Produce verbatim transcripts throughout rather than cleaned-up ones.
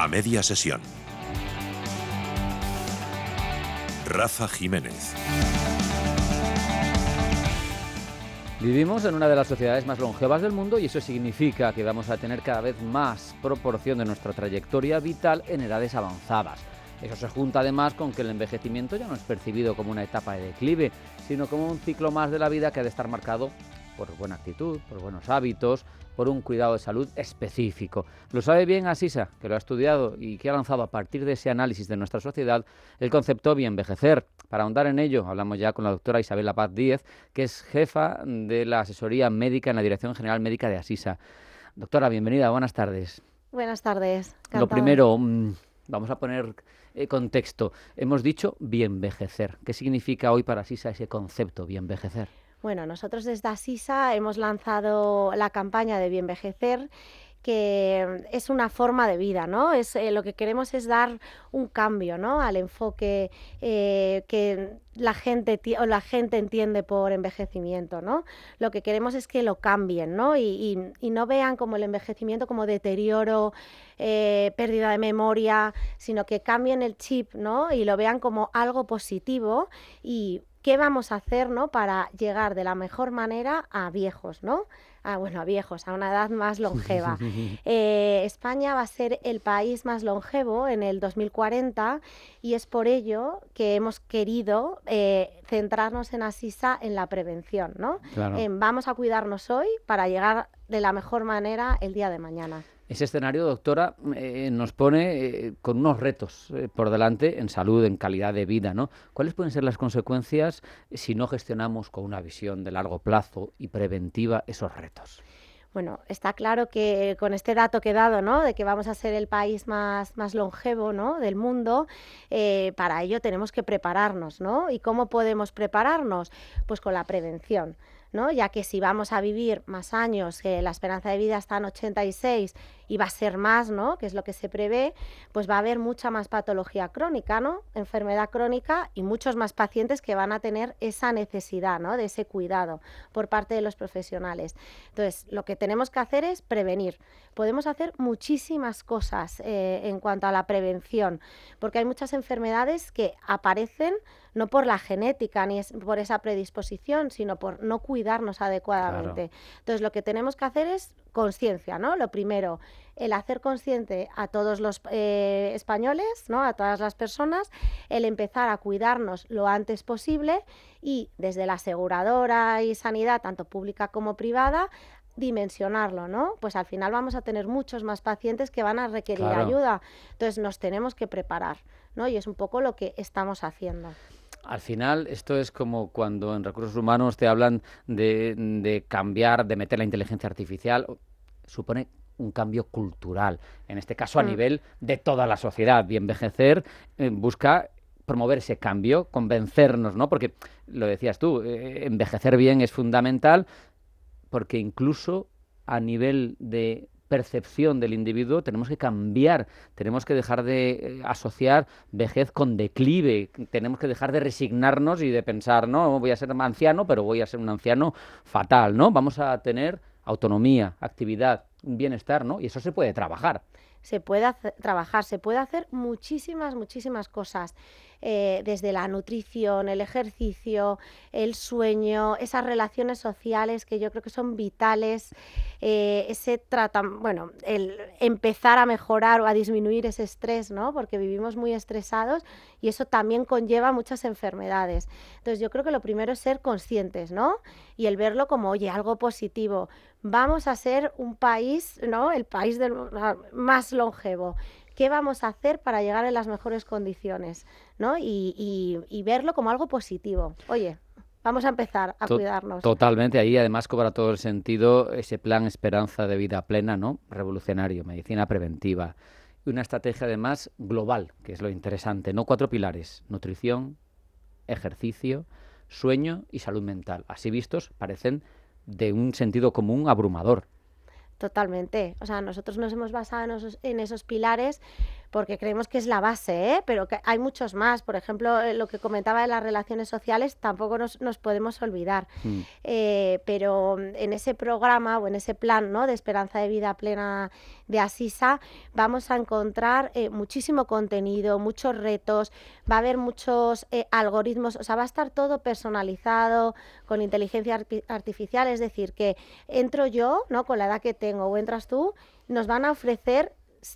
A media sesión. Rafa Jiménez. Vivimos en una de las sociedades más longevas del mundo y eso significa que vamos a tener cada vez más proporción de nuestra trayectoria vital en edades avanzadas. Eso se junta además con que el envejecimiento ya no es percibido como una etapa de declive, sino como un ciclo más de la vida que ha de estar marcado por buena actitud, por buenos hábitos, por un cuidado de salud específico. Lo sabe bien Asisa, que lo ha estudiado y que ha lanzado a partir de ese análisis de nuestra sociedad el concepto Bienvejecer. Para ahondar en ello, hablamos ya con la doctora Isabel Paz Díez, que es jefa de la asesoría médica en la Dirección General Médica de Asisa. Doctora, bienvenida, buenas tardes. Buenas tardes. Encantada. Lo primero, vamos a poner eh, contexto. Hemos dicho bienvejecer. ¿Qué significa hoy para Asisa ese concepto, bienvejecer? Bueno, nosotros desde Asisa hemos lanzado la campaña de Bienvejecer, que es una forma de vida, ¿no? Es, eh, lo que queremos es dar un cambio, ¿no?, al enfoque eh, que la gente, o la gente entiende por envejecimiento, ¿no? Lo que queremos es que lo cambien, ¿no? Y, y, y no vean como el envejecimiento como deterioro, eh, pérdida de memoria, sino que cambien el chip, ¿no? Y lo vean como algo positivo y qué vamos a hacer, ¿no?, para llegar de la mejor manera a viejos, ¿no? Ah, bueno, a viejos, a una edad más longeva. Eh, España va a ser el país más longevo en el dos mil cuarenta y es por ello que hemos querido eh, centrarnos en Asisa en la prevención, ¿no? Claro. Eh, vamos a cuidarnos hoy para llegar de la mejor manera el día de mañana. Ese escenario, doctora, eh, nos pone eh, con unos retos eh, por delante en salud, en calidad de vida, ¿no? ¿Cuáles pueden ser las consecuencias si no gestionamos con una visión de largo plazo y preventiva esos retos? Bueno, está claro que con este dato que he dado, ¿no?, de que vamos a ser el país más, más longevo, ¿no?, del mundo, eh, para ello tenemos que prepararnos, ¿no? ¿Y cómo podemos prepararnos? Pues con la prevención, ¿no? Ya que si vamos a vivir más años, que la esperanza de vida está en ochenta y seis y va a ser más, ¿no?, que es lo que se prevé, pues va a haber mucha más patología crónica, ¿no?, enfermedad crónica y muchos más pacientes que van a tener esa necesidad, ¿no?, de ese cuidado por parte de los profesionales. Entonces, lo que tenemos que hacer es prevenir. Podemos hacer muchísimas cosas eh, en cuanto a la prevención, porque hay muchas enfermedades que aparecen no por la genética ni es por esa predisposición, sino por no cuidarnos adecuadamente. Claro. Entonces, lo que tenemos que hacer es conciencia, ¿no? Lo primero, el hacer consciente a todos los eh, españoles, ¿no?, a todas las personas, el empezar a cuidarnos lo antes posible y desde la aseguradora y sanidad, tanto pública como privada, dimensionarlo, ¿no? Pues al final vamos a tener muchos más pacientes que van a requerir Claro. ayuda. Entonces nos tenemos que preparar, ¿no? Y es un poco lo que estamos haciendo. Al final, esto es como cuando en recursos humanos te hablan de, de cambiar, de meter la inteligencia artificial. Supone un cambio cultural, en este caso a mm. nivel de toda la sociedad. Bienvejecer eh, busca promover ese cambio, convencernos, ¿no? Porque, lo decías tú, eh, envejecer bien es fundamental, porque incluso a nivel de percepción del individuo tenemos que cambiar, tenemos que dejar de eh, asociar vejez con declive, tenemos que dejar de resignarnos y de pensar, no, voy a ser anciano, pero voy a ser un anciano fatal, ¿no? Vamos a tener autonomía, actividad, un bienestar, ¿no? Y eso se puede trabajar. Se puede hacer, trabajar, se puede hacer muchísimas, muchísimas cosas, eh, desde la nutrición, el ejercicio, el sueño, esas relaciones sociales que yo creo que son vitales, eh, ese trata, bueno, el empezar a mejorar o a disminuir ese estrés, ¿no?, porque vivimos muy estresados y eso también conlleva muchas enfermedades. Entonces yo creo que lo primero es ser conscientes, ¿no?, y el verlo como, oye, algo positivo. Vamos a ser un país, ¿no?, el país del, más longevo. ¿Qué vamos a hacer para llegar en las mejores condiciones, ¿no? Y, y, y verlo como algo positivo. Oye, vamos a empezar a to- cuidarnos. Totalmente. Ahí además cobra todo el sentido ese plan Esperanza de Vida Plena, ¿no? Revolucionario, medicina preventiva. Y una estrategia además global, que es lo interesante, ¿no? Cuatro pilares: nutrición, ejercicio, sueño y salud mental. Así vistos, parecen de un sentido común abrumador. Totalmente. O sea, nosotros nos hemos basado en esos, en esos pilares porque creemos que es la base, ¿eh? Pero que hay muchos más. Por ejemplo, eh, lo que comentaba de las relaciones sociales tampoco nos, nos podemos olvidar. Mm. Eh, pero en ese programa o en ese plan, ¿no?, de Esperanza de Vida Plena de Asisa, vamos a encontrar eh, muchísimo contenido, muchos retos, va a haber muchos eh, algoritmos, o sea, va a estar todo personalizado con inteligencia arti- artificial, es decir, que entro yo, ¿no?, con la edad que tengo, o entras tú, nos van a ofrecer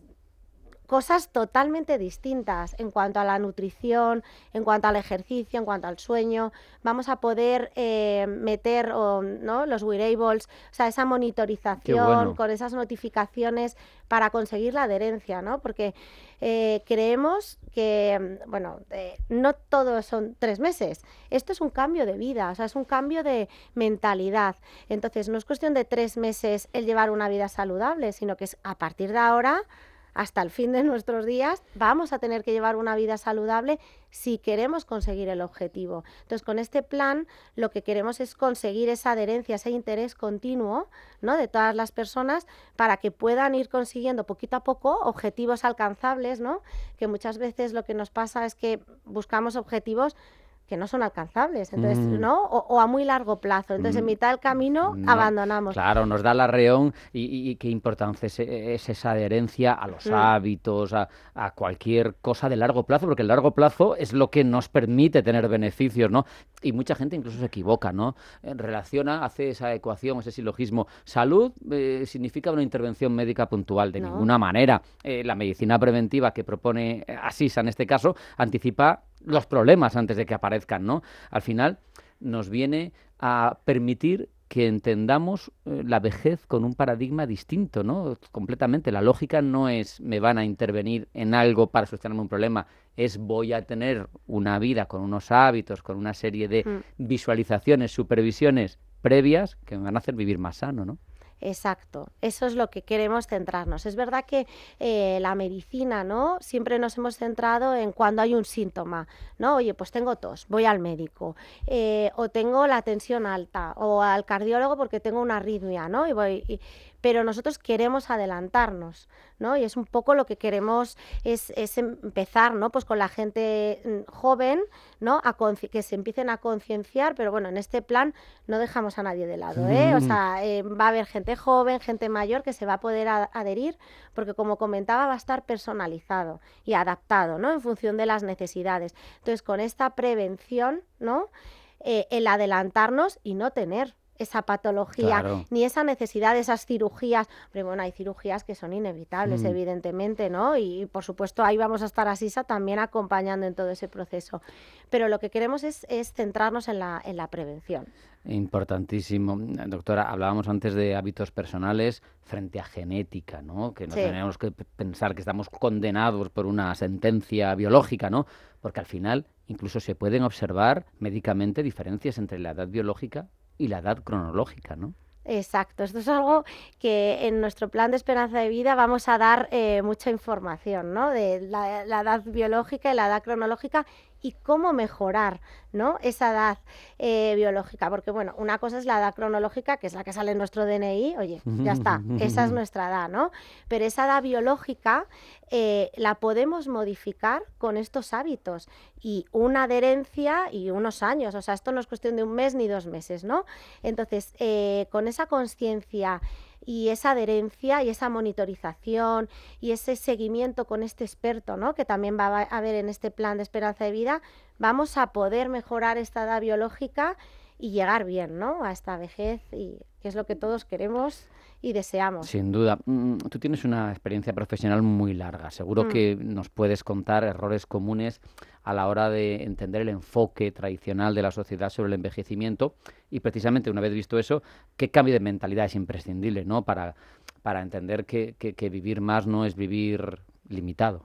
cosas totalmente distintas en cuanto a la nutrición, en cuanto al ejercicio, en cuanto al sueño. Vamos a poder eh, meter o, ¿no?, los wearables, o sea, esa monitorización bueno. con esas notificaciones para conseguir la adherencia, ¿no? Porque eh, creemos que, bueno, eh, no todo son tres meses. Esto es un cambio de vida, o sea, es un cambio de mentalidad. Entonces, no es cuestión de tres meses el llevar una vida saludable, sino que es a partir de ahora, hasta el fin de nuestros días, vamos a tener que llevar una vida saludable si queremos conseguir el objetivo. Entonces, con este plan, lo que queremos es conseguir esa adherencia, ese interés continuo, ¿no?, de todas las personas para que puedan ir consiguiendo poquito a poco objetivos alcanzables, ¿no? Que muchas veces lo que nos pasa es que buscamos objetivos que no son alcanzables, entonces, Mm. ¿no? O, o a muy largo plazo. Entonces, en Mm, mitad del camino, no, abandonamos. claro, nos da la reón y, y- y qué importancia es, es esa adherencia a los Mm. hábitos, a, a cualquier cosa de largo plazo, porque el largo plazo es lo que nos permite tener beneficios, ¿no? Y mucha gente incluso se equivoca, ¿no? Eh, Relaciona, hace esa ecuación, ese silogismo. Salud eh, significa una intervención médica puntual, de No. ninguna manera. Eh, la medicina preventiva que propone eh, Asisa en este caso anticipa los problemas antes de que aparezcan, ¿no? Al final nos viene a permitir que entendamos eh, la vejez con un paradigma distinto, ¿no? Completamente. La lógica no es me van a intervenir en algo para solucionarme un problema, es voy a tener una vida con unos hábitos, con una serie de Mm. visualizaciones, supervisiones previas que me van a hacer vivir más sano, ¿no? Exacto, eso es lo que queremos centrarnos. Es verdad que eh, la medicina, ¿no?, siempre nos hemos centrado en cuando hay un síntoma, ¿no? Oye, pues tengo tos, voy al médico, eh, o tengo la tensión alta, o al cardiólogo porque tengo una arritmia, ¿no? Y voy, y- pero nosotros queremos adelantarnos, ¿no? Y es un poco lo que queremos, es, es empezar, ¿no?, pues con la gente mm, joven, ¿no?, a conci- que se empiecen a concienciar, pero bueno, en este plan no dejamos a nadie de lado, ¿eh? O sea, eh, va a haber gente joven, gente mayor que se va a poder a- adherir, porque como comentaba, va a estar personalizado y adaptado, ¿no?, en función de las necesidades. Entonces, con esta prevención, ¿no?, Eh, el adelantarnos y no tener esa patología, Claro. ni esa necesidad de esas cirugías. Pero bueno, hay cirugías que son inevitables, Mm. evidentemente, ¿no? Y, por supuesto, ahí vamos a estar Asisa también acompañando en todo ese proceso. Pero lo que queremos es, es centrarnos en la, en la prevención. Importantísimo. Doctora, hablábamos antes de hábitos personales frente a genética, ¿no? Que no Sí. tenemos que p- pensar que estamos condenados por una sentencia biológica, ¿no? Porque al final incluso se pueden observar médicamente diferencias entre la edad biológica y la edad cronológica, ¿no? Exacto, esto es algo que en nuestro plan de esperanza de vida vamos a dar eh, mucha información, ¿no?, de la, la edad biológica y la edad cronológica y cómo mejorar, ¿no?, esa edad eh, biológica, porque bueno, una cosa es la edad cronológica, que es la que sale en nuestro D N I, oye, ya está, esa es nuestra edad, ¿no? Pero esa edad biológica eh, la podemos modificar con estos hábitos y una adherencia y unos años, o sea, esto no es cuestión de un mes ni dos meses, ¿no? Entonces, eh, con esa conciencia y esa adherencia y esa monitorización y ese seguimiento con este experto, ¿no?, que también va a haber en este plan de esperanza de vida, vamos a poder mejorar esta edad biológica y llegar bien, ¿no?, a esta vejez, y que es lo que todos queremos y deseamos. Sin duda. Mm, Tú tienes una experiencia profesional muy larga. Seguro Mm. que nos puedes contar errores comunes a la hora de entender el enfoque tradicional de la sociedad sobre el envejecimiento y precisamente una vez visto eso, qué cambio de mentalidad es imprescindible, ¿no?, para, para entender que, que- que vivir más no es vivir limitado.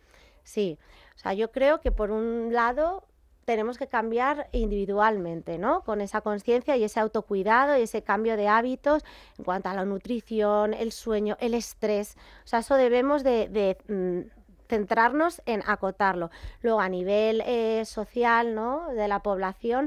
Sí, o sea, yo creo que por un lado tenemos que cambiar individualmente, ¿no?, con esa conciencia y ese autocuidado y ese cambio de hábitos en cuanto a la nutrición, el sueño, el estrés. O sea, eso debemos de, de, mm, centrarnos en acotarlo. Luego, a nivel eh, social, ¿no?, de la población,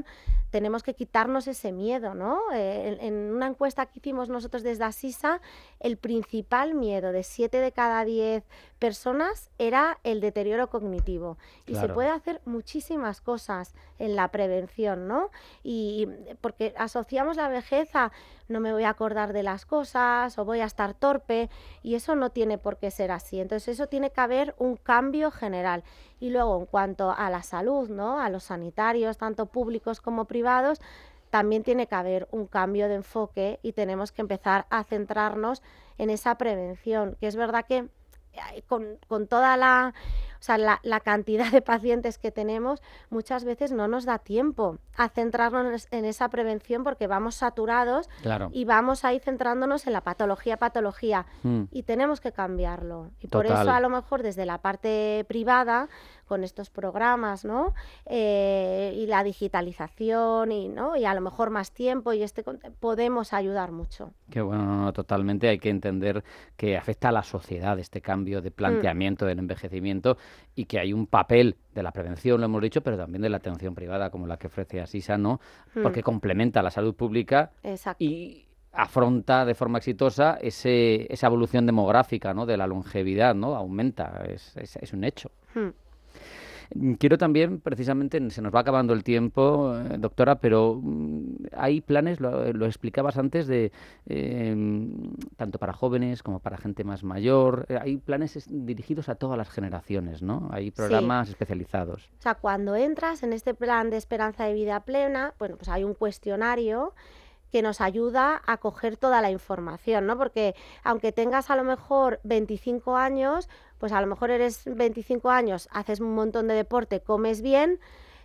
tenemos que quitarnos ese miedo, ¿no? Eh, en, en una encuesta que hicimos nosotros desde Asisa, el principal miedo de siete de cada diez personas era el deterioro cognitivo. Y Claro. se puede hacer muchísimas cosas en la prevención, ¿no? Y porque asociamos la vejez a no me voy a acordar de las cosas o voy a estar torpe, y eso no tiene por qué ser así. Entonces eso tiene que haber un cambio general. Y luego, en cuanto a la salud, ¿no? A los sanitarios, tanto públicos como privados, también tiene que haber un cambio de enfoque y tenemos que empezar a centrarnos en esa prevención, que es verdad que con, con toda la, o sea, la, la cantidad de pacientes que tenemos, muchas veces no nos da tiempo a centrarnos en esa prevención porque vamos saturados Claro. y vamos ahí centrándonos en la patología, patología, Mm. y tenemos que cambiarlo. Y por Total. eso, a lo mejor, desde la parte privada, con estos programas, ¿no? Eh, y la digitalización, y, ¿no? y a lo mejor más tiempo, y este con- podemos ayudar mucho. Qué bueno, no, no, totalmente. Hay que entender que afecta a la sociedad este cambio de planteamiento del envejecimiento y que hay un papel de la prevención, lo hemos dicho, pero también de la atención privada como la que ofrece Asisa, ¿no? Mm. Porque complementa la salud pública Exacto. y afronta de forma exitosa ese, esa evolución demográfica, ¿no? De la longevidad, ¿no? Aumenta, es, es, es un hecho. Mm. Mm, Quiero también, precisamente, se nos va acabando el tiempo, eh, doctora, pero mm, hay planes, lo, lo explicabas antes, de eh, tanto para jóvenes como para gente más mayor. eh, hay planes es- dirigidos a todas las generaciones, ¿no? Hay programas especializados. O sea, cuando entras en este plan de esperanza de vida plena, bueno, pues hay un cuestionario que nos ayuda a coger toda la información, ¿no? Porque aunque tengas a lo mejor veinticinco años, pues a lo mejor eres veinticinco años, haces un montón de deporte, comes bien,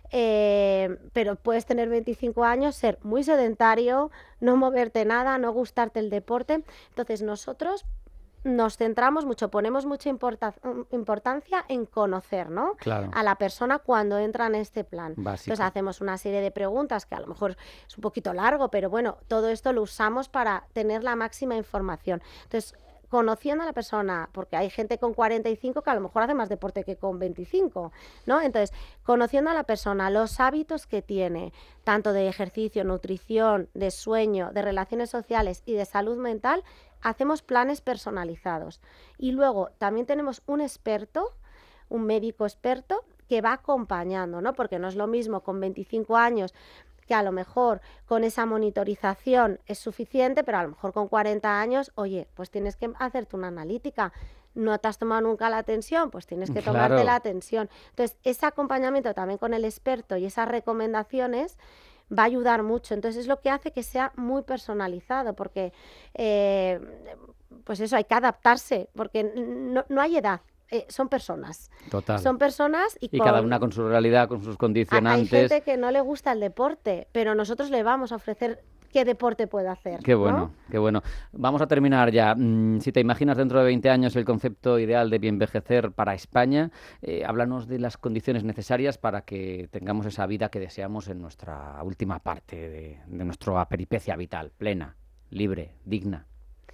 eh, pero puedes tener veinticinco años, ser muy sedentario, no moverte nada, no gustarte el deporte. Entonces nosotros nos centramos mucho, ponemos mucha importa- importancia en conocer, ¿no? Claro. a la persona cuando entra en este plan. Básico. Entonces hacemos una serie de preguntas que a lo mejor es un poquito largo, pero bueno, todo esto lo usamos para tener la máxima información. Entonces, conociendo a la persona, porque hay gente con cuarenta y cinco que a lo mejor hace más deporte que con veinticinco, ¿no? Entonces, conociendo a la persona, los hábitos que tiene, tanto de ejercicio, nutrición, de sueño, de relaciones sociales y de salud mental, hacemos planes personalizados. Y luego también tenemos un experto, un médico experto, que va acompañando, ¿no? Porque no es lo mismo con veinticinco años, que a lo mejor con esa monitorización es suficiente, pero a lo mejor con cuarenta años, oye, pues tienes que hacerte una analítica. ¿No te has tomado nunca la tensión? Pues tienes que tomarte Claro. la tensión. Entonces, ese acompañamiento también con el experto y esas recomendaciones va a ayudar mucho. Entonces, es lo que hace que sea muy personalizado, porque, eh, pues eso, hay que adaptarse, porque no, no hay edad, eh, son personas. Total. Son personas y, Y con- cada una con su realidad, con sus ha- hay condicionantes. gente que no le gusta el deporte, pero nosotros le vamos a ofrecer qué deporte puede hacer. Qué bueno, ¿no? qué bueno. Vamos a terminar ya. Mm, Si te imaginas dentro de veinte años el concepto ideal de envejecer para España, eh, háblanos de las condiciones necesarias para que tengamos esa vida que deseamos en nuestra última parte de, de nuestra peripecia vital, plena, libre, digna.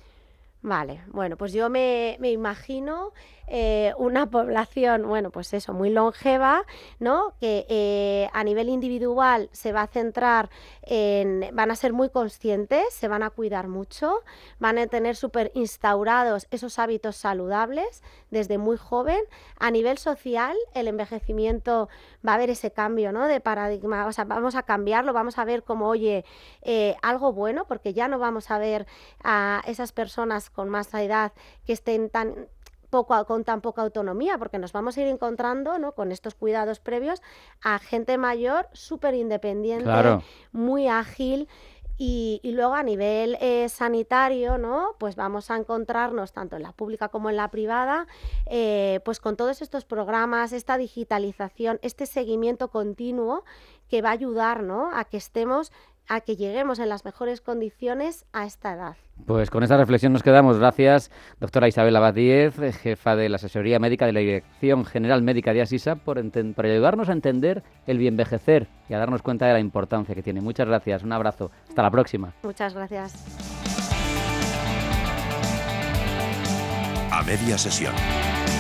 Vale, bueno, pues yo me, me imagino eh, una población, bueno, pues eso, muy longeva, ¿no? Que eh, a nivel individual se va a centrar en, van a ser muy conscientes, se van a cuidar mucho, van a tener súper instaurados esos hábitos saludables desde muy joven. A nivel social, el envejecimiento va a haber ese cambio, ¿no? De paradigma, o sea, vamos a cambiarlo, vamos a ver como, oye, eh, algo bueno, porque ya no vamos a ver a esas personas con más edad que estén tan poco, con tan poca autonomía, porque nos vamos a ir encontrando, ¿no? Con estos cuidados previos a gente mayor súper independiente, Claro. muy ágil. Y, y luego a nivel eh, sanitario, ¿no? Pues vamos a encontrarnos tanto en la pública como en la privada, eh, pues con todos estos programas, esta digitalización, este seguimiento continuo que va a ayudar, ¿no? A que estemos, a que lleguemos en las mejores condiciones a esta edad. Pues con esta reflexión nos quedamos. Gracias, doctora Isabel Abad Díez, eh, jefa de la Asesoría Médica de la Dirección General Médica de Asisa, por, enten- por ayudarnos a entender el bienvejecer y a darnos cuenta de la importancia que tiene. Muchas gracias, un abrazo. Hasta la próxima. Muchas gracias. A media sesión.